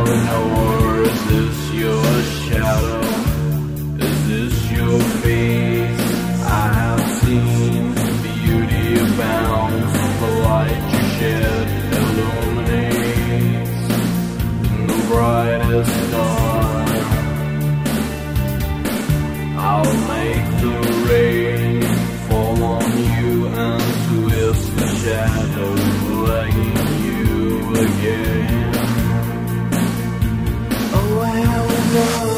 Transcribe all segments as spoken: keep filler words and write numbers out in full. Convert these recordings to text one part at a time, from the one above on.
Eleanor, is this your shadow? Is this your face? I have seen beauty abounds. The light you shed illuminates the brightest star. I'll make the rain fall on you and twist the shadows, legging you again. Oh, Eleanor.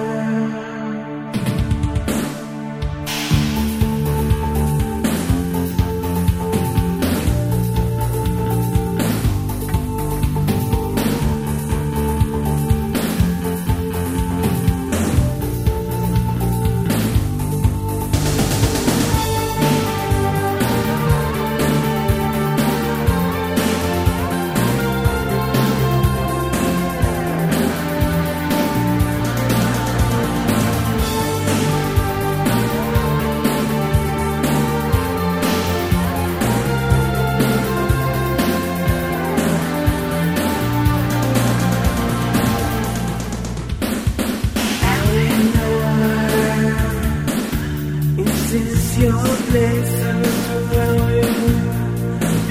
This is your place to dwell.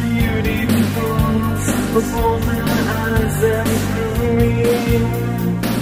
Beauty falls before my eyes and through me.